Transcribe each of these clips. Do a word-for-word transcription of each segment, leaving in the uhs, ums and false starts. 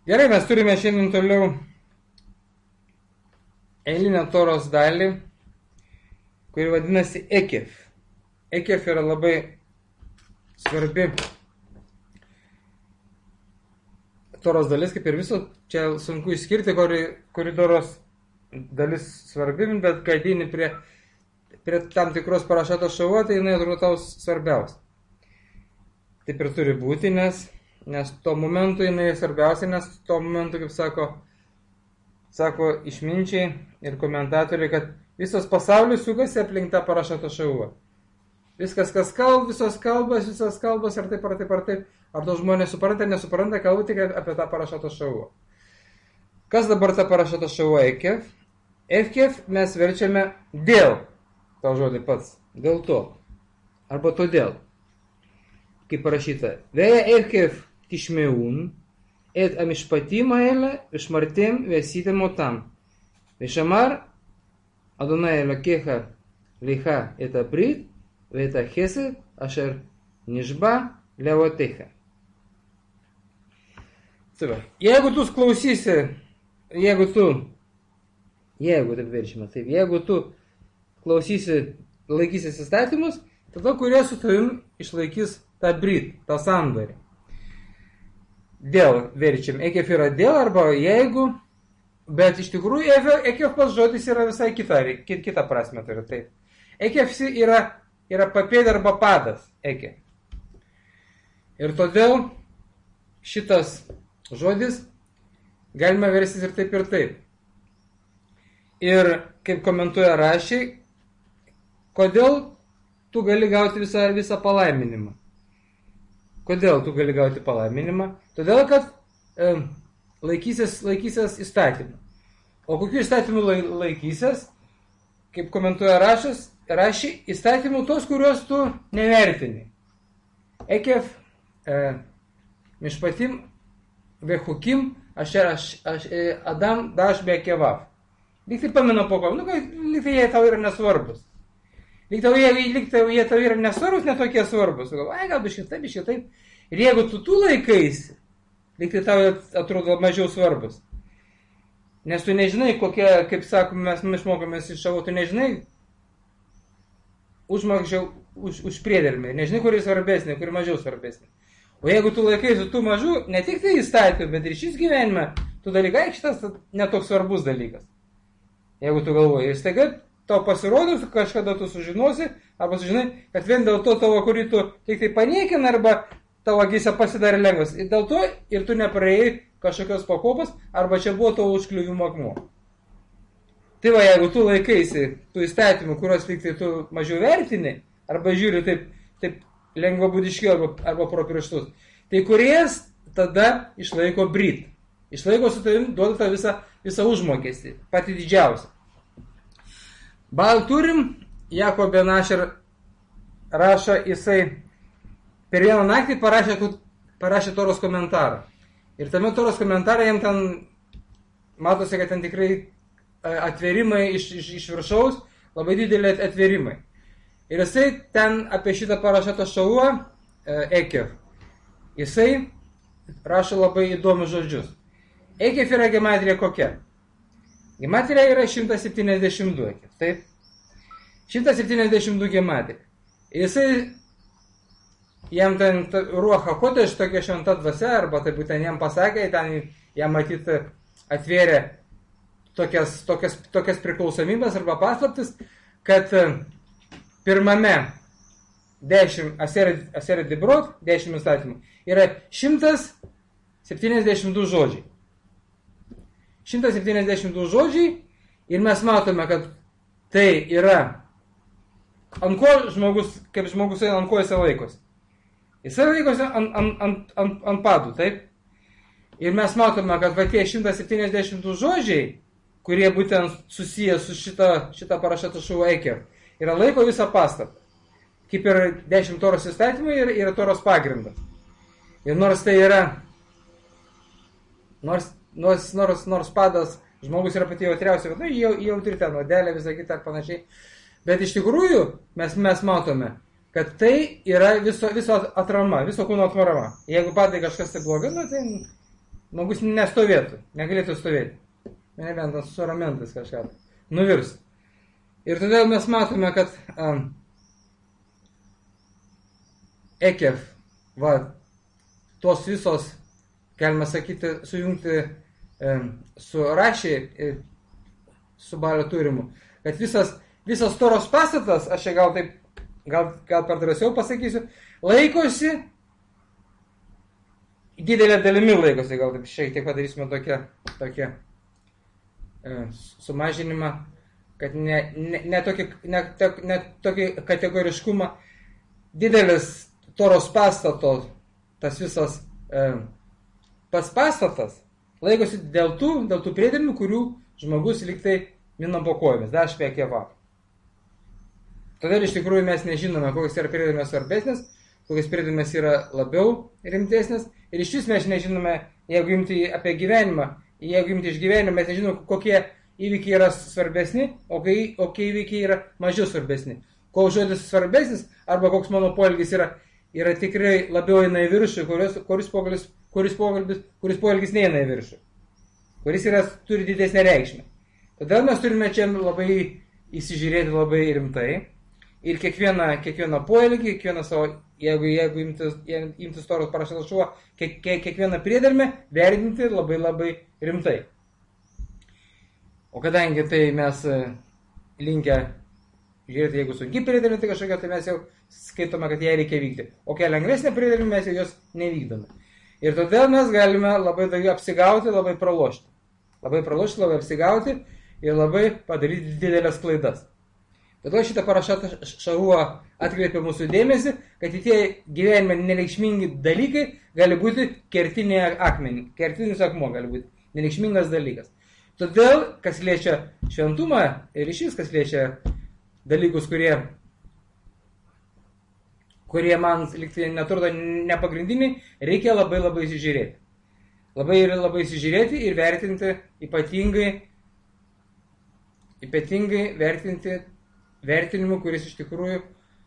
Gerai, mes turime šiandien toliau eilinę Toros dalį, kuri vadinasi Ekef. Ekef yra labai svarbi Toros dalis, kaip ir viso, čia sunku išskirti, kuri, kuri Toros dalis svarbi, bet kai ateini prie, prie tam tikros parašatos šavo, tai jinai atrodo tau svarbiausia. Taip ir turi būti, nes, nes tuo momentu jinai svarbiausia, nes tuo momentu, kaip sako, sako išminčiai ir komentatoriai, kad visas pasaulis sukasi aplink tą parašato šavo. Viskas, kas kalba, visos kalbas, visas kalbas, ar taip, ar taip, ar taip. Ar to žmonės supranta, nesupranta, kalba tik apie tą parašato šavo. Kas dabar tą parašato šavo Ekef? Ekef mes verčiame dėl, tą žodį pats, dėl to, arba todėl. Kaip parašyta, Veja Ekef tishmeun, et המשפטים האלה ושמרתם ועשיתם אותם. ושמר אדוני אלוקיך לך את הברית ואת החסד אשר נשבע לאבותיך. Jeigu tu klausysi, jeigu tu, jeigu taip veršime, taip, jeigu tu klausysi, laikysis įstatymus, tada kurie su tavim išlaikys tą brit, tą sandorį. Dėl verčiam. Ekef yra dėl arba jeigu, bet iš tikrųjų Ekef pas žodis yra visai kita, kita prasme turi taip. Ekef yra, yra papėdė arba padas. Ekef. Ir todėl šitas žodis galima versis ir taip ir taip. Ir kaip komentuoja Rašiai, kodėl tu gali gauti visą, visą palaiminimą. Kodėl tu gali gauti palaiminimą? Todėl, kad e, laikysies, laikysies įstatymų. O kokių įstatymų laikysies, kaip komentuoja Rašas, Raši, įstatymų tos, kuriuos tu nevertini. Ekef, e, mišpatim, vechukim, ašer aš, aš, e, Adam daš be kevav. Lyg tai pamenu po ko, nu, lyg tai jie tau yra nesvarbus. Lyg tau jie, lyg tau, jie tau yra nesvarbus, netokie svarbus. Ai, gal biškai taip, biškai taip. Ir jeigu tu tu laikaisi, lyg tai tau atrodo mažiau svarbus. Nes tu nežinai, kokie, kaip sakom, mes išmokomės iš šavo, tu nežinai užmakžiau už, už priedermį. Nežinai, kuri svarbesnė, kuri mažiau svarbesnė. O jeigu tu laikaisi tų mažų, ne tik tai įstatymų, bet ir šis gyvenime, tu dalykai, šitas netoks svarbus dalykas. Jeigu tu galvoji, ir staiga tau pasirodus, kažkada tu sužinosi, arba sužinai, kad vien dėl to tavo, kurį tu tik tai paniekina, arba tavo akise pasidarė lengvas. Ir dėl to ir tu nepraėjai kažkokios pakopos, arba čia buvo tavo užkliuvimo akmuo. Tai va, jeigu tu laikaisi tų įstatymų, kuriuos lyg tai tu mažiau vertini, arba žiūri taip, taip lengvabūdiškiau, arba, arba pro pirštus, tai kuriejas tada išlaiko brit. Išlaiko su tavim, duoda tą visą, visą užmokestį, patį didžiausią. Baal turim, Jakob ben Asher rašo, jisai per vieną naktį parašė, parašė Toros komentarą. Ir tame Toros komentarą jam ten, matosi, kad ten tikrai atverimai iš, iš, iš viršaus, labai didelį atverimai. Ir jisai ten apie šitą parašėtą šauą, Ekef, jisai rašo labai įdomius žodžius. Ekef yra gematrija kokia? Gematrija yra šimtas septyniasdešimt du. Taip? šimtas septyniasdešimt du gematrija. Jisai, jam ten ruocha kodeš tokia šventa dvasia, arba tai būtent jam pasakė, ten jam matyt atvėrė tokias, tokias, tokias priklausomybės arba paslaptis, kad pirmame dešimt aserė dibrot, dešimt įstatymų, yra šimtas septyniasdešimt du žodžiai. šimtas septyniasdešimt du žodžiai ir mes matome, kad tai yra ant ko žmogus, kaip žmogus ant ko jisai laikosi. Jisai laikosi ant, ant, ant, ant, ant padų, taip? Ir mes matome, kad va tie šimtas septyniasdešimt du žodžiai, kurie būtent susiję su šita, šita parašata šuva Ekef, yra laiko visą pastatą. Kaip ir dešimt Toros įstatymų yra, yra Toros pagrindas. Ir nors tai yra, nors Nors, nors, nors padas, žmogus yra pati jautriausia, kad nu, jau, jau turi ten nuodelę, visą kitą ir panašiai. Bet iš tikrųjų mes, mes matome, kad tai yra viso, viso atrama, viso kūno atmarama. Jeigu padai kažkas tai blogai, nu, tai žmogus nestovėtų, negalėtų stovėti. Nebent tas suramentas kažką nuvirs. Ir todėl mes matome, kad um, Ekef, va, tos visos, galima sakyti, sujungti um, su Raši, su Balio turimu, kad visas, visas Toros pastatas, aš čia gal taip, gal, gal per drąsiau pasakysiu, laikosi, didelė dalimi laikosi, gal taip šiek tiek padarysime tokią, tokią e, sumažinimą, kad ne, ne, ne, tokį, ne, ne tokį kategoriškumą, didelis Toros pastato, tas visas e, pas pastatas, laikosi dėl tų, dėl tų priedermių, kurių žmogus liktai mina po kojomis, dašpė keva. Todėl iš tikrųjų mes nežinome, kokios yra priedermės svarbesnės, kokios priedermės yra labiau rimtesnės. Ir iš vis mes nežinome, jeigu imti apie gyvenimą, jeigu imti iš gyvenimo, mes nežinome, kokie įvykiai yra svarbesni, o kokie įvykiai yra mažiau svarbesni. Koks žodis svarbesnis, arba koks mano poelgis yra, yra tikrai labiau eina į viršų, kuris, kuris, poelgis, kuris, poelgis, kuris poelgis neina į viršų, kuris yra, turi didesnę reikšmę. Todėl mes turime čia labai įsižiūrėti labai rimtai ir kiekvieną, kiekvieną poelgį, kiekvieną savo, jeigu, jeigu imtis, imtis Toros parašytas šuo, kiek, kiekvieną priedermę vertinti labai labai rimtai. O kadangi tai mes linkę žiūrėti, jeigu sunki priedermė, tai kažkokia, tai mes jau skaitome, kad ją reikia vykti. O kai lengvesnė priedermė, mes jau jos nevykdome. Ir todėl mes galime labai daugiau apsigauti, labai pralošti. Labai pralošti, labai apsigauti ir labai padaryti didelės klaidas. Todėl šitą parašatą Šaruo atkreipia mūsų dėmesį, kad tie gyvenime nereikšmingi dalykai gali būti kertiniai akmenį. Kertinis akmuo gali būti nereikšmingas dalykas. Todėl, kas liečia šventumą ir išvis, kas liečia dalykus, kurie, kurie man liktai neturdo nepagrindiniai, reikia labai labai įsižiūrėti. Labai ir labai įsižiūrėti ir vertinti ypatingai, ypatingai vertinti vertinimu, kuris iš tikrųjų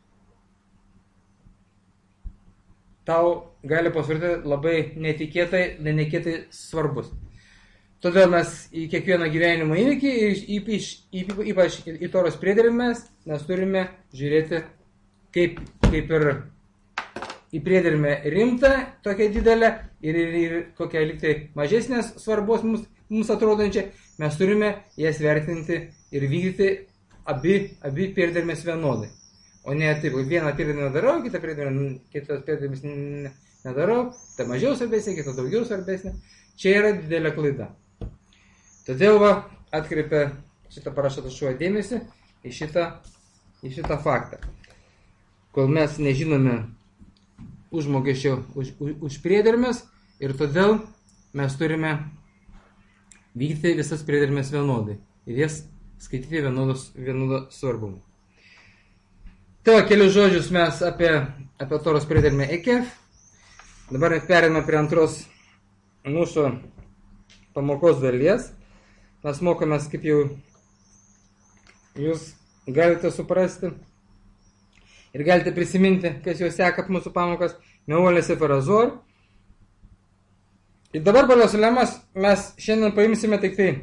tau gali pasirodyti labai netikėtai, netikėtai svarbus. Todėl mes į kiekvieną gyvenimo įvykį, ypač, ypač į Toros priedermės, mes turime žiūrėti kaip, kaip ir į priedermę rimtą, tokią didelę ir, ir, ir kokią liktai mažesnės svarbos mums, mums atrodančią, mes turime jas vertinti ir vykdyti abi, abi priedermės vienodai. O ne taip, vieną priedermę darau, kitą priedermę, kitas priedermės nedarau, ta mažiau svarbesnė, kita daugiau svarbesnė. Čia yra didelė klaida. Todėl va, atkreipia šitą parašytą šuo dėmesį į šitą, į šitą faktą. Kol mes nežinome užmokesčio už, už, už priedermės ir todėl mes turime vykdyti visas priedermės vienodai ir jas skaityti vienodos, vienodo svarbumu. Tai va, kelius žodžius mes apie, apie Toros priedermę Ekef. Dabar perėmame prie antros mūsų pamokos dalies. Mes mokomės, kaip jau jūs galite suprasti ir galite prisiminti, kas jau seka mūsų pamokas, Meolė Sefer Azor. Ir dabar, brolios ir lemas, mes šiandien paimsime tik tai,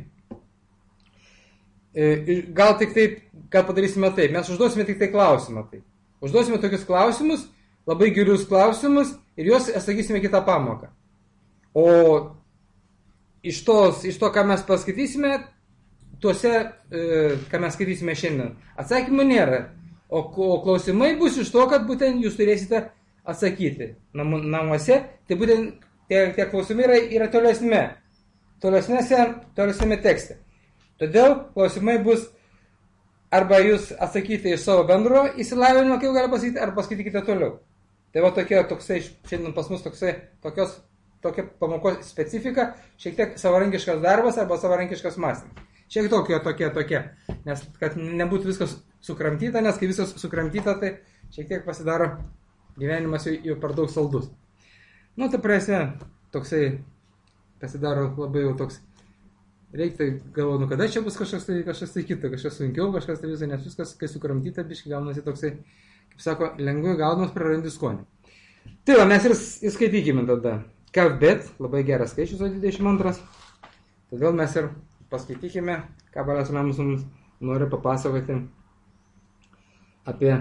gal tik taip, gal padarysime taip, mes užduosime tik tai klausimą. Tai. Užduosime tokius klausimus, labai gilius klausimus ir juos atsakysime kitą pamoką. O Iš, tos, iš to, ką mes paskaitysime, tuose, e, ką mes skaitysime šiandien, atsakymų nėra. O, o klausimai bus iš to, kad būtent jūs turėsite atsakyti namu, namuose. Tai būtent tie, tie klausimai yra, yra tolesme, tolesnėse, tolesnėme tekste. Todėl klausimai bus arba jūs atsakyti iš savo bendro įsilavinimo, kaip gali pasakyti, arba paskaitykite toliau. Tai va tokia, toksai, šiandien pas mus toksai, tokios tokia pamokos specifika, šiek tiek savarankiškas darbas arba savarankiškas mąstymas. Šiek tokia, tokia, tokia. Nes kad nebūtų viskas sukramtyta, nes kai viskas sukramtyta, tai šiek tiek pasidaro gyvenimas jau, jau per daug saldus. Nu, tai prasme, toksai pasidaro labai jau toks, reikia galvo, nu kada čia bus kažkas tai, kažkas tai kita, kažkas sunkiau, kažkas tai visai, nes viskas, kai sukramtyta, biškai gaunasi toksai, kaip sako, lengvai gaudamas prarandi skonį. Tai va, mes ir įskaitykime tada. Kavbet, labai geras skaičius, o dvidešimt antras. Todėl mes ir paskaitykime, ką Balas Ramus mums nori papasakoti apie,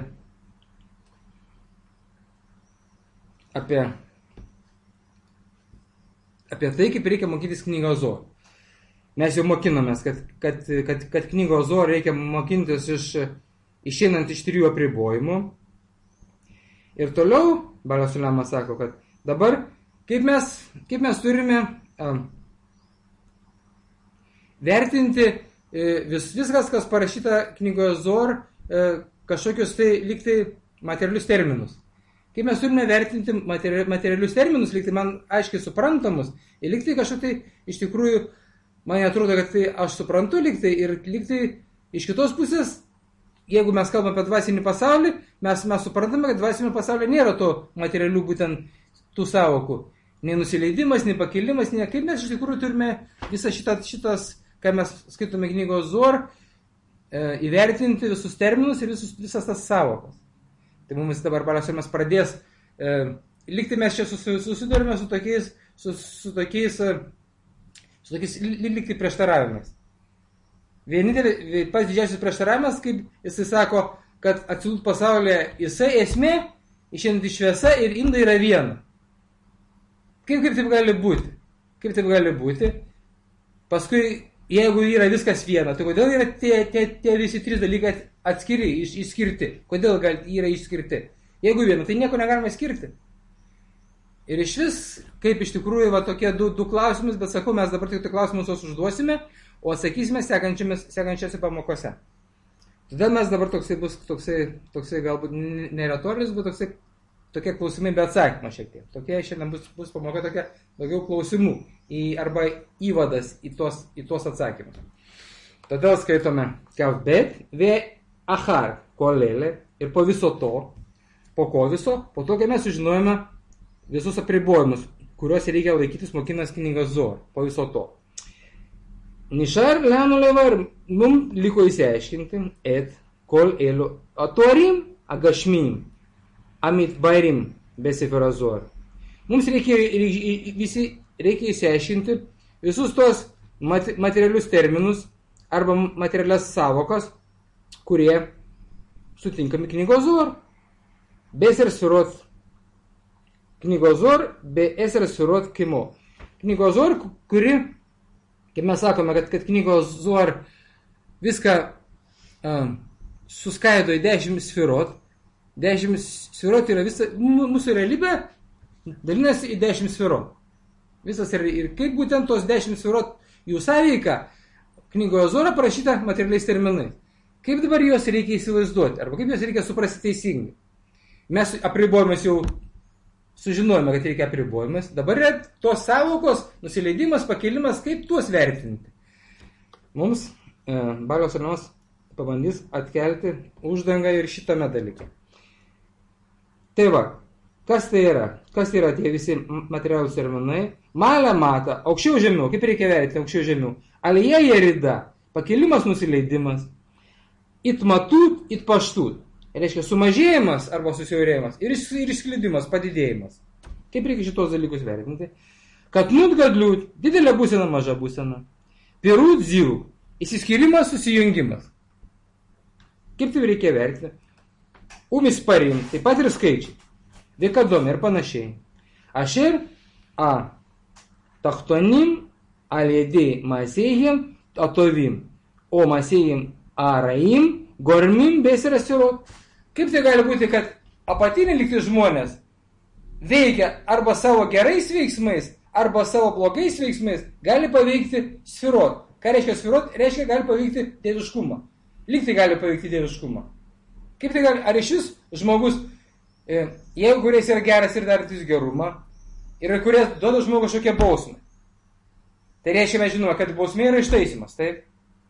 apie, apie tai, kaip reikia mokytis knygos Zohar. Mes jau mokinomės, kad, kad, kad, kad knygos Zohar reikia mokintis iš, išeinant iš trijų apribojimų. Ir toliau Balas Ramus sako, kad dabar kaip mes, kaip mes turime uh, vertinti uh, vis, viskas, kas parašyta knygoje Zohar, uh, kažkokius tai lygtai materialius terminus. Kaip mes turime vertinti materi, materialius terminus, lygtai man aiškiai suprantamus, ir lygtai kažkokiai iš tikrųjų, man atrodo, kad tai aš suprantu lygtai, ir lygtai iš kitos pusės, jeigu mes kalbame apie dvasinį pasaulį, mes, mes suprantame, kad dvasinio pasaulio nėra to materialių būtent tų savokų. Nei nusileidimas, nei pakilimas, nei kaip mes iš tikrųjų turime visą šitą, šitas, ką mes skaitome knygos Zohar, e, įvertinti visus terminus ir visus, visas tas savokas. Tai mums dabar Balas Ramus pradės, e, lygtai mes čia susidurime su tokiais, su, su tokiais, su tokiais lygtai prieštaravimais. Vienintelis, pats didžiausias prieštaravimas, kaip jisai sako, kad atsilut pasaulyje jisai esmė, išeinanti šviesa ir indai yra viena. Kaip, kaip taip gali būti? Kaip taip gali būti? Paskui, jeigu yra viskas viena, tai kodėl yra tie, tie, tie visi trys dalykai atskiri, iš, išskirti? Kodėl gal, yra išskirti? Jeigu viena, tai nieko negalima skirti. Ir iš vis, kaip iš tikrųjų, va, tokie du, du klausimus, bet sakau, mes dabar tik tai klausimus os užduosime, o atsakysime sekančiose pamokose. Todėl mes dabar toksai bus, toksai, toksai galbūt neretorinis, bet toksai tokie klausimai be atsakymą šiek tiek. Tokie šiandien bus, bus pamoka tokia daugiau klausimų į, arba įvadas į tos, į tos atsakymus. Todėl skaitome Kavbet, ve achar kolelė ir po viso to, po ko viso, po to, kai mes sužinojame visus apribojimus, kuriuos reikia laikytis mokinas knygos Zohar, po viso to. Nishar lenu levar, mum liko įsiaiškinti, et kol elu atorim agashmim, amit bairim besefera Zohar. Mums reikia, visi, reikia įsiaiškinti visus tos materialius terminus arba materialias savokas, kurie sutinkami knygos Zohar. Beser sirot knygos Zohar, be eser sirot kimo. Knygos Zohar, kuri, kaip mes sakome, kad, kad knygos Zohar viską uh, suskaido į dešimt sfirot. Dešimt sfirot yra visa, mūsų realybė dalinasi į dešimt sfirot. Visas ir, ir kaip būtent tos dešimt sfirot jų sąveika knygoje Zohar parašyta materialiais terminais. Kaip dabar juos reikia įsivaizduoti, arba kaip juos reikia suprasti teisingai. Mes apribojimus jau sužinojome, kad reikia apribojimus. Dabar yra tos savokos, nusileidimas, pakelimas, kaip tuos vertinti. Mums e, Balas Ramus pabandys atkelti uždangą ir šitame dalyke. Tai va, kas tai yra? Kas tai yra tie visi materialūs terminai? Malė mata, aukščiau žemiau, kaip reikia vertinti aukščiau žemiau. Alija jerida, pakelimas, nusileidimas. It matut, it paštut. Reiškia sumažėjimas arba susiaurėjimas ir, ir išsklidimas, padidėjimas. Kaip reikia šitos dalykus vertinti? Kad nut gadliut, didelė būsena, maža būsena. Pirut ziluk, įsiskyrimas, susijungimas. Kaip tai reikia vertinti? Umis parim, taip pat ir skaičiai. Vikadom ir panašiai. Ašer a tachtonim alėdė masėjim atovim, o masėjim araim gormim besirasirot. Kaip tai gali būti, kad apatiniai likti žmonės veikia arba savo gerais veiksmais, arba savo blogais veiksmais, gali paveikti sfirot. Ką reiškia sfirot? Reiškia, gali paveikti dieviškumą. Liktai gali paveikti dieviškumą. Kaip tai gali, ar iš vis žmogus, e, jeigu kuris yra geras ir darantis gerumą, ir kuris duoda žmogų kažkokią bausmę, tai reiškia, mes žinome, kad bausmė yra ištaisimas, taip?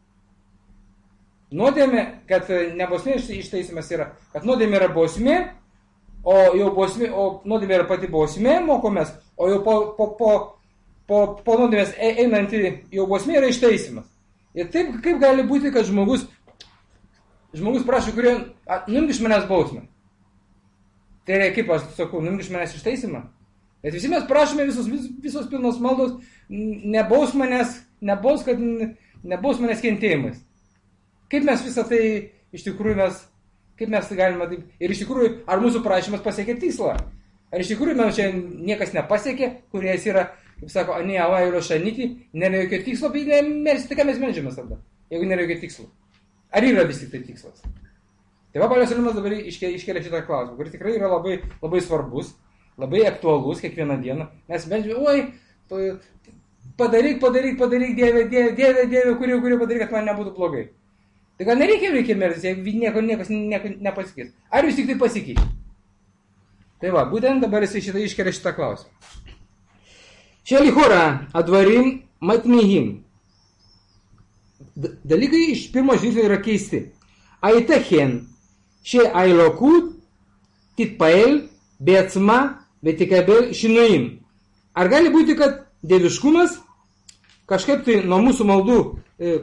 Nuodėmė, kad ne bausmė ištaisimas yra, kad nuodėmė yra bausmė, o jau bausmė, o nuodėmė yra pati bausmė, mokomės, o jau po, po, po, po, po nuodėmės einantį jau bausmė yra ištaisimas. Ir taip, kaip gali būti, kad žmogus Žmogus prašo, kurie, numk iš manęs bausmę. Tai yra, kaip aš sakau, numk iš manęs ištaisimą. Bet visi mes prašome visos, vis, visos pilnos maldos, nebaus manęs, nebaus, kad nebaus manęs kentėjimais. Kaip mes visą tai iš tikrųjų mes, kaip mes tai galime taip, ir iš tikrųjų, ar mūsų prašymas pasiekė tikslą? Ar iš tikrųjų mes čia niekas nepasiekė, kuris yra, kaip sako, ne, availio šanyti, nėra jokio tikslo, bet mes, tai ką mes melžiamės tada, jeigu nėra jokio tikslo? Ar yra vis tik tai tikslas? Tai va, Paulius Salimas dabar iškelia, iškelia šitą klausimą, kuris tikrai yra labai, labai svarbus, labai aktualus kiekvieną dieną. Mes melžiame, oi, padaryk, padaryk, padaryk, Dieve, Dieve, Dieve, Dieve, kurio, kurio padaryk, kad man nebūtų blogai. Tai gal nereikia reikia melžtis, jeigu nieko, niekas nieko nepasikeis. Ar vis tik tai pasikeis? Tai va, būtent dabar jis šitą iškelia šitą klausimą. Čia lichora advarim matmihim. Dalykai iš pirmo žvilgsnio yra keisti. Aitachen, še ailokut, titpael, beatsma, betikabel, šinuim. Ar gali būti, kad dieviškumas kažkaip tai nuo mūsų maldų e,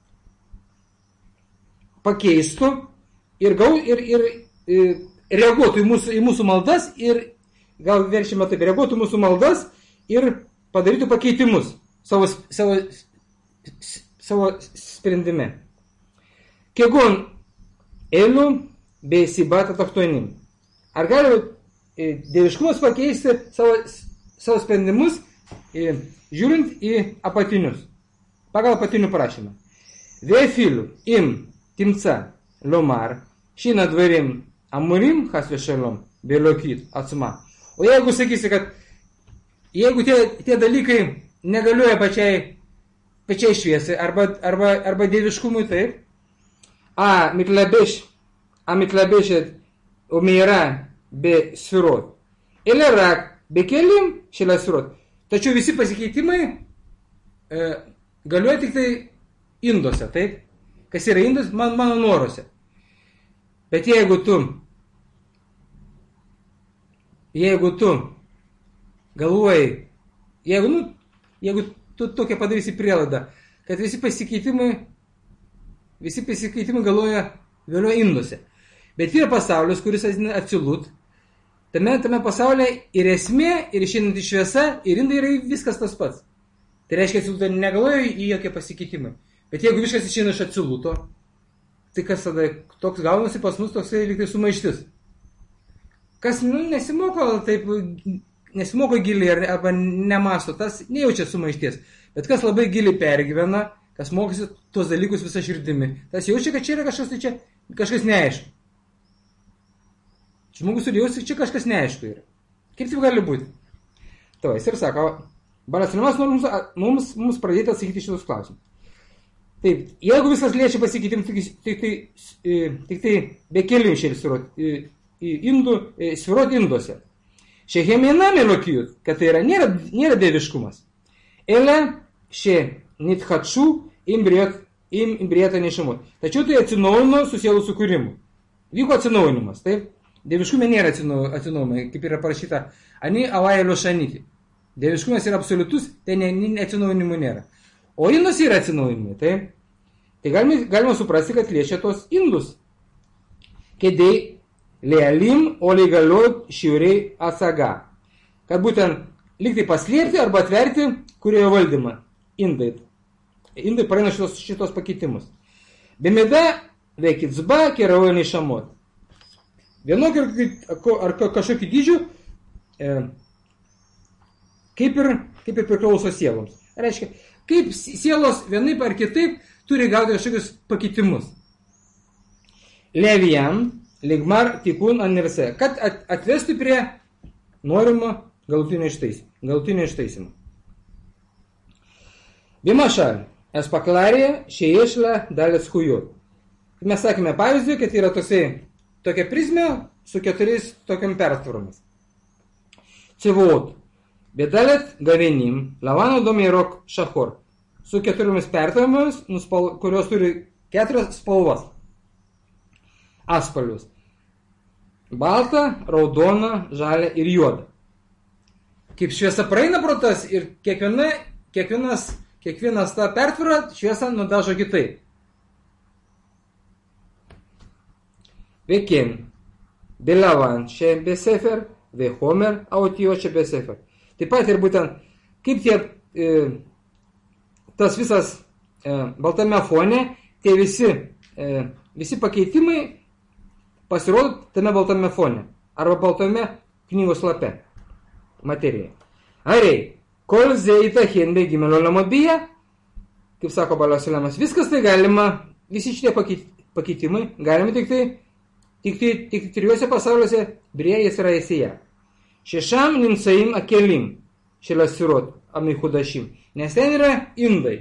pakeistų ir, gau, ir, ir e, reaguotų į mūsų, į mūsų maldas ir, gal veršime taip, reaguotų mūsų maldas ir padarytų pakeitimus savo, savo, savo sprendime. Kegon elu bei sibata tachtonim. Ar gali e, dieviškumas pakeisti savo, savo sprendimus, e, žiūrint į apatinius, pagal apatinių prašymą. Vefilu im timca lomar, šina dvarim amurim hasvešalom, belokit atsuma. O jeigu sakysi, kad jeigu tie, tie dalykai negaliuoja pačiai, pačiai šviesai arba, arba, arba dieviškumui taip, a mitlabeš, a mitlabešet umira be sfirot, ele rak be kelim šelia sfirot. Tačiau visi pasikeitimai e, galiuoja tik tai induose, taip? Kas yra indas, man, mano noruose. Bet jeigu tu, jeigu tu galvoji, jeigu, nu, jeigu tu tokia padarysi prielaidą, kad visi pasikeitimai, visi pasikeitimai galvoja vėliau induose. Bet yra pasaulis, kuris atsilut, tame, tame pasaulyje ir esmė, ir išeinanti šviesa, ir indai yra viskas tas pats. Tai reiškia, atsiluto negalvoja į jokie pasikeitimai. Bet jeigu viskas išeina iš atsiluto, tai kas tada toks gaunasi pas mus toksai lyg tai sumaištis. Kas nu, nesimoko taip, nesimoko giliai arba nemasto, tas nejaučia sumaišties. Bet kas labai giliai pergyvena, kas mokosi tuos dalykus visą širdimi, tas jaučia, kad čia yra kažkas, tai čia kažkas neaišku. Žmogus turi jausti, čia kažkas neaišku yra. Kaip taip gali būti? Tai jis ir sako, Paulius Salimas nori mums, mums, mums pradėti atsakyti šitus klausimus. Taip, jeigu viskas liečia pasikeitimą, tik, tik, tik, tik tai be kelių šėl svirot, indų, svirot induose. Šehemina melokijut, kad tai yra, nėra, nėra dieviškumas. Ele še nithačų imbrietą nešimų. Tačiau tai atsinaujino su sielų sukūrimu. Vyko atsinaujinimas, taip? Dieviškume nėra atsinaujimai, kaip yra parašyta, ani availio šanyti. Dieviškumas yra absoliutus, tai ne, ne, atsinaujinimų nėra. O indus yra atsinaujinimai, tai, tai galima, galima suprasti, kad liečia tos indus. Kedei lealim, o legaliot šiauriai atsaga. Kad būtent lygtai paslėpti arba atverti, kurioje valdymą. Indai. Indai praeina šitos, šitos pakeitimus. Bemeda veikit zba, kerauja neišamot. Vienokį ar kažkokį dydžių, e, kaip, ir, kaip ir priklauso sieloms. Reiškia, kaip sielos vienaip ar kitaip turi gauti kažkokius pakeitimus. Leviam, ligmar, tikun, anverse, kad atvestų prie norimo galutinio ištaisimo. Bimašal, es paklarė, šeiešla, dalės hujot. Mes sakėme pavyzdį, kad yra tosai tokia prizmė su keturiais tokiam pertvaromis. Civot, bedalet gavenim, lavano domirok šachor. Su keturiomis pertvaromis, kurios turi keturias spalvas. Atspalvius. Balta, raudona, žalia ir juoda. Kaip šviesa praeina pro tas ir kiekviena, kiekvienas, kiekvienas ta pertvara šviesa nudažo kitaip. וכן, בלבן שבספר וחומר האותיות שבספר. Taip pat ir būtent, kaip tie, e, tas visas e, baltame fone, tie visi, e, visi pakeitimai pasirodo tame baltame fone. Arba baltame knygos lape. Materijai. Ariai, kol zeita henbe gimelo lamobija, kaip sako Balasilemas, viskas tai galima, visi šitie pakeitimai galima tik tai, tik tai, tik tai trijuose pasauliuose brėjas yra esėje. Šešam nimsaim akelim, šelia sirot, amihudashim, nes ten yra indai,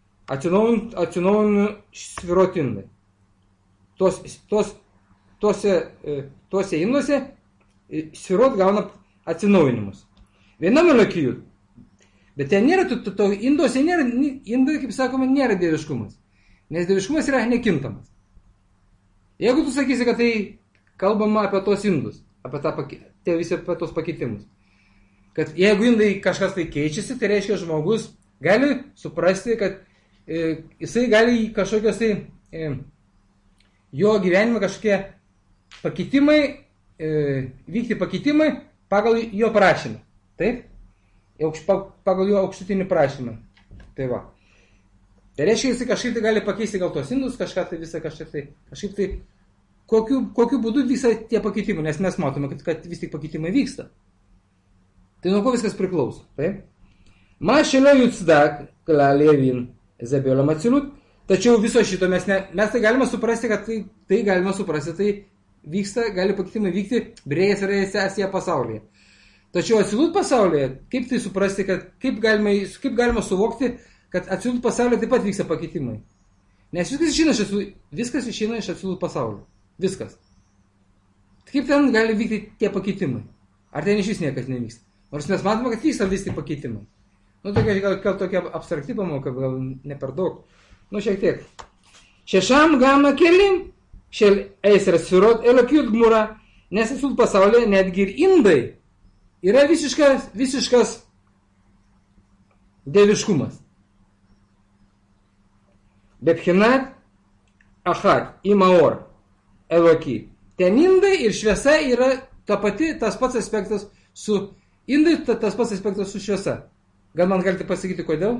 atsinaujinu svirot indai. Tos, tos, tose, tose induose svirot gauna atsinaujinimus. Vienam melekijų. Bet ten nėra, to, to, to induose nėra, indai, kaip sakoma, nėra dieviškumas. Nes dieviškumas yra nekintamas. Jeigu tu sakysi, kad tai kalbama apie tos indus, apie tą, tie visi apie tos pakeitimus. Kad jeigu indai kažkas tai keičiasi, tai reiškia žmogus gali suprasti, kad e, jisai gali kažkokios tai e, jo gyvenime kažkokie pakeitimai, e, vykti pakeitimai pagal jo prašymą. Taip? Pagal jo aukštutinį prašymą. Tai va. Tai reiškia, jisai kažkaip tai gali pakeisti gal tos indus, kažką tai visą kažkaip tai, kažkaip tai, kokiu, kokiu būdu vyksta tie pakeitimai, nes mes matome, kad, kad vis tik pakeitimai vyksta. Tai nuo ko viskas priklauso. Taip? Ma šelio jutsdak, klalėvin, zabiolam atsilut, tačiau viso šito mes, ne, mes tai galime suprasti, kad tai, tai galima suprasti, tai vyksta, gali pakeitimai vykti brėjas ir esėje pasaulyje. Tačiau atsilut pasaulyje, kaip tai suprasti, kad kaip galima, kaip galima suvokti, kad atsilut pasaulyje taip pat vyksta pakeitimai. Nes viskas išeina iš atsilut, viskas išeina iš atsilut pasaulio. Viskas. Kaip ten gali vykti tie pakeitimai? Ar ten iš vis niekas nevyksta? Nors mes matome, kad vyksta vis tik pakeitimai. Nu, tokia, gal, gal tokia abstrakti pamoka, gal ne per daug. Nu, šiek tiek. Šešam gama kelim, šel eisras svirot elokijut gmura, nes atsilut pasaulyje netgi ir indai yra visiškas, visiškas dieviškumas. Betchinat achat, imaor, eloki. Ten indai ir šviesa yra ta pati, tas pats aspektas su indai, ta, tas pats aspektas su šviesa. Gal man galite pasakyti, kodėl?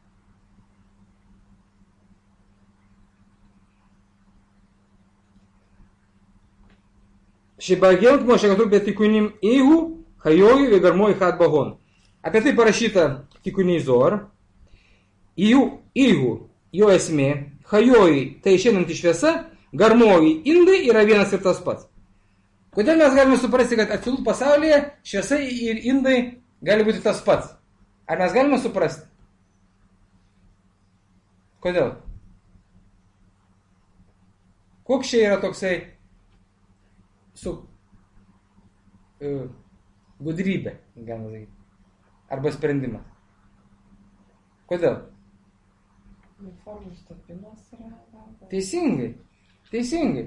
Šibagelt mošekatu betikunim eihu, Hajoju vėgarmoji had bagon. Apie tai parašyta tikuniai Zohar. Ihu, jo esmė, hajoji, tai išeinanti šviesa, garmoji, indai yra vienas ir tas pats. Kodėl mes galime suprasti, kad atsilut pasaulyje šviesa ir indai gali būti tas pats? Ar mes galime suprasti? Kodėl? Koks čia yra toksai su... Uh, gudrybė, galima sakyti. Arba sprendimas. Kodėl? Formų sutapimas yra. Teisingai. Teisingai.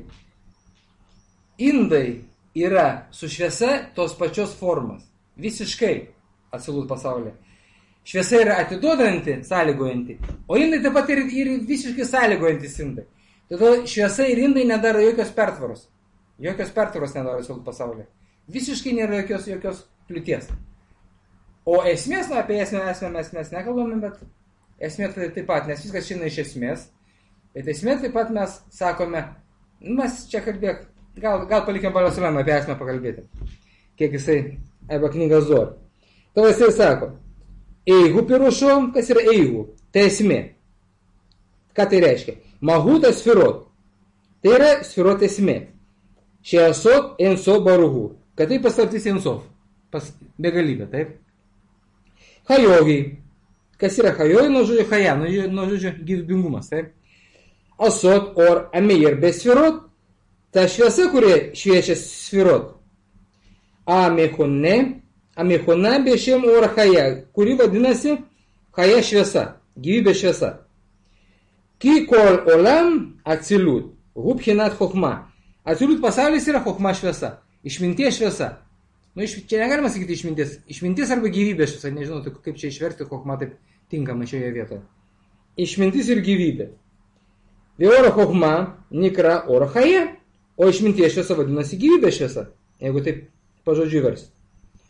Indai yra su šviesa tos pačios formos. Visiškai atsilut pasaulyje. Šviesa yra atiduodanti, sąlygojanti, o indai taip pat ir, ir visiškai sąlygojantis indai. Todėl šviesa ir indai nedaro jokios pertvaros. Jokios pertvaros nedaro atsilut pasaulyje. Visiškai nėra jokios, jokios kliūties. O esmės, na, apie esmę, esmę mes, mes nekalbame, bet esmė tai taip pat, nes viskas šiandien iš esmės. Bet esmė taip pat mes sakome, mes čia kalbėk, gal, gal palikim Balasileną apie esmę pakalbėti. Kiek jisai, arba knyga Zohar. Tavo jisai sako, eihu pirušo, kas yra eihu? Tai esmė. Ką tai reiškia? Mahutas sfirot. Tai yra sfirot esmė. Šeasot enso baruhu. Kad tai paslaptis ensof. Pas begalybė, taip? Hajogiai. Kas yra hajogi? Nuo žodžio haja, nuo žodžio gyvybingumas, taip? Asot or ameir be sfirot. Ta šviesa, kurie šviečia sfirot. Amechone. Amechona be šiem or haja, kuri vadinasi haja šviesa. Gyvybė šviesa. Ki kol olam atsilut. Hubhinat chokhma. Atsilut pasaulis yra chokhma šviesa. Išminties šviesa. Nu, iš, čia negalima sakyti išminties. Išmintis arba gyvybė šviesa. Nežinau, tai kaip čia išversti chokhma taip tinkamai šioje vietoje. Išmintis ir gyvybė. Vėoro chokhma nikra oro haja, o išminties šviesa vadinasi gyvybė šviesa. Jeigu taip pažodžiu versti.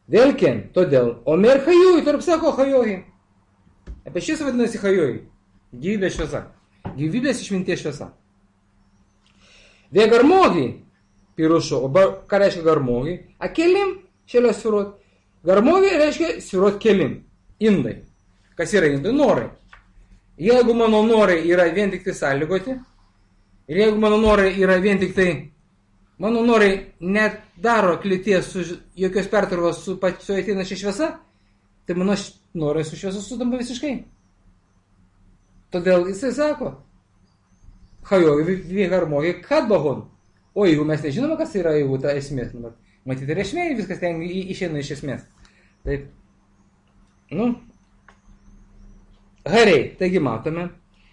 Vėlkien, todėl. Omer chajoj, tarp sako chajoj. Apie šis vadinasi chajoj. Gyvybės šviesa. Gyvybės išminties šviesa. Vėgarmogi, pirušo, o ką reiškia garmogi? Akelim, šėlio svirot. Garmogi reiškia svirot kelim. Indai. Kas yra indai? Norai. Jeigu mano norai yra vien tik tai sąlygoti, ir jeigu mano norai yra vien tik tai, mano norai net daro klities su jokios pertvarkos su pačiu ateinačia šviesa, tai mano norai su šviesa sutampa visiškai. Todėl jisai sako, chajoj vėgarmogi kad bahon. O jeigu mes nežinome, kas yra jeigu ta esmės, matyti ir esmė, viskas ten išeina iš esmės. Taip, nu, Gerai, taigi matome.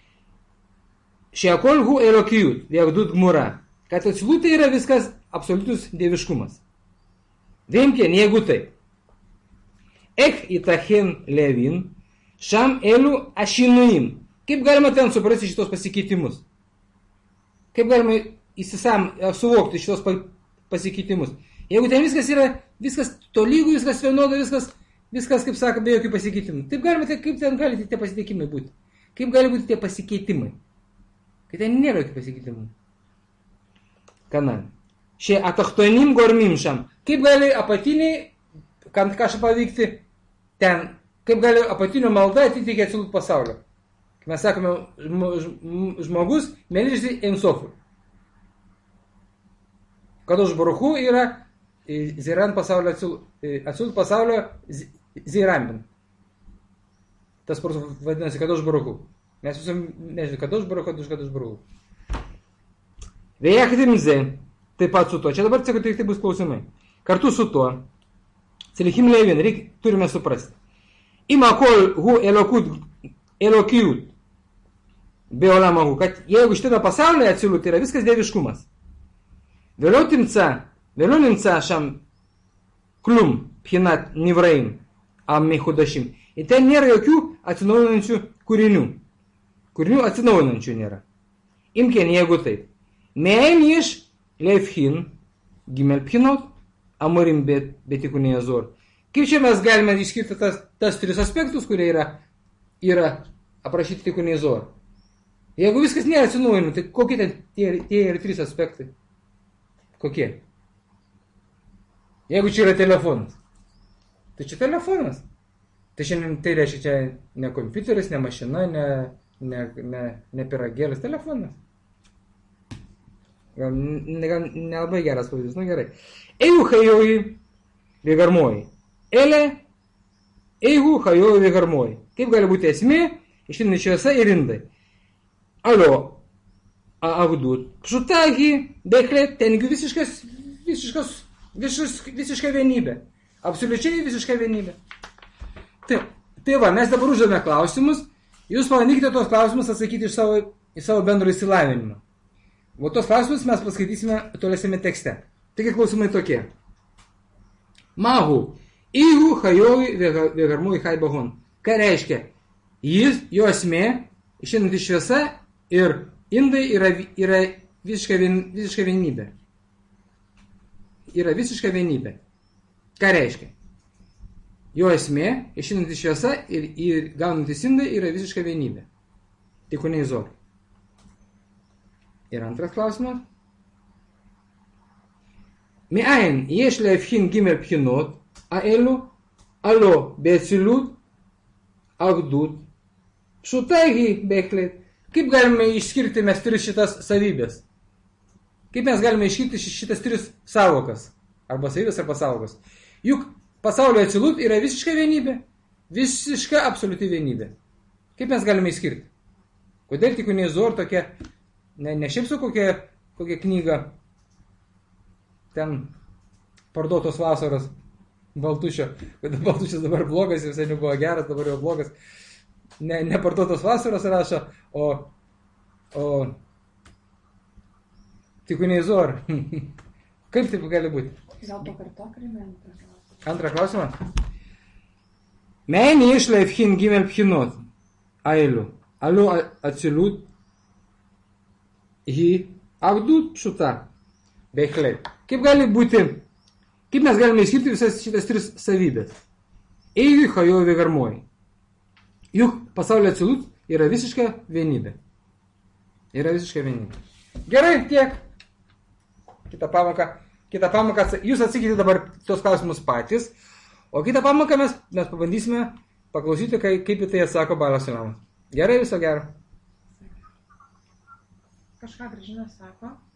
Šeakol hu elokijut, vėgdut gmura. Kad atsilut tai yra viskas absoliutus dieviškumas. Vėmkien, jeigu taip. Ech itachen levin, šam elu ašinuim. Kaip galima ten suprasti šitos pasikeitimus? Kaip galima įsisam suvokti šitos pasikeitimus? Jeigu ten viskas yra, viskas tolygų, viskas vienoda, viskas... Viskas, kaip sako, be jokių pasikeitimų. Taip galima, tai kaip ten gali tie pasikeitimai būti? Kaip gali būti tie pasikeitimai? Kai ten nėra jokių pasikeitimų. Kanan. Šie atachtonim gormim šam. Kaip gali apatiniai, kad kažką pavykti ten, kaip gali apatinio malda atitikti atsilut pasaulio. Kai mes sakome, žmogus melžiasi Einsofui. Kadosh Baruchu yra Ziran pasaulio atsilut, atsilut pasaulio Zirambin. Tas pars vadinasi Kadosh Baruchu. Mes visom nežinome, Kadosh Baruchu, Kadosh Kadosh Baruchu. Vėjachidimze, taip pat su to. Čia dabar tik tai bus klausimai. Kartu su tuo, Celichim Levin, reik, turime suprasti. Ima kol hu elokut, elokijut, beolamahu, kad jeigu šitame pasaulyje atsilut yra viskas dieviškumas. Vėliau timca, vėliau nimca šam klum, phinat nivraim, am mechudashim. Ir ten nėra jokių atsinaujinančių kūrinių. Kūrinių atsinaujinančių nėra. Imkien, jeigu taip. Me'en iš leifhin, gimel phinot, amorim bet, betikūnėje zor. Kaip čia mes galime išskirti tas, tas tris aspektus, kurie yra, yra aprašyti tikūnėje zor? Jeigu viskas nėra atsinaujinama, tai kokie ten tie, tie yra trys aspektai? Kokie? Jeigu čia yra telefonas, tai čia telefonas. Tai šiandien tai reiškia čia ne kompiuteris, ne mašina, ne, ne, ne, ne piragėlis, telefonas. Gal nelabai geras pavyzdys, nu gerai. Eihu hajoji vėgarmoji. Ele, eihu hajoji vėgarmoji. Kaip gali būti esmė, ištinai šviesa ir indai. Alio, agdut. Pšutagi, beklėt, tengi visiškas, visiškas, visiš, visiška vienybė. Absoliučiai visiška vienybė. Tai, tai va, mes dabar uždavėme klausimus, jūs pabandykite tos klausimus atsakyti iš savo, iš savo bendro įsilavinimą. O tos klausimus mes paskaitysime tolesime tekste. Taigi klausimai tokie. Mahu, ihu hajovi vėgarmui haibahon. Ką reiškia? Jis, jo esmė, išeinanti šviesa ir indai yra, yra visiška, vien, visiška vienybė. Yra visiška vienybė. Ką reiškia? Jo esmė, išeinanti šviesa ir, ir gaunantis indai yra visiška vienybė. Tikūnei zor. Ir antras klausimas. Me'ain yesh le'evhin gimel pchinot ha'elu alo be'atzilut agdut pšutagi be'echlet. Kaip galime išskirti mes tris šitas savybės? Kaip mes galime išskirti šitas tris savokas? Arba savybės, arba savokas. Juk pasaulio atsilut yra visiška vienybė. Visiška absoliuti vienybė. Kaip mes galime išskirti? Kodėl tikūnei zor tokia, ne, ne šiaip su kokia, kokia knyga, ten parduotos vasaros Baltušio, kad Baltušis dabar blogas, visai nebuvo geras, dabar jau blogas. Ne, ne parduotos vasaros rašo, o, o tikūnei zor. Kaip taip gali būti? Gal pakartok rimę? Antrą klausimą. Me'en yesh le'evhin gimel pchinot ha'elu alo atzilut hi agdut pshuta be'echlet. Kaip gali būti Kaip mes galime išskirti visas šitas tris savybės? Eigiui, hajovė, garmojai. Juk pasaulio atsilut yra visiška vienybė. Yra visiška vienybė. Gerai, tiek. Kita pamoka. Kita pamoka, jūs atsakykite dabar tos klausimus patys, o kitą pamoką mes, mes pabandysime paklausyti, kaip, kaip į tai atsako Balas Sulamas. Gerai, viso gero. Kažką Gražina sako.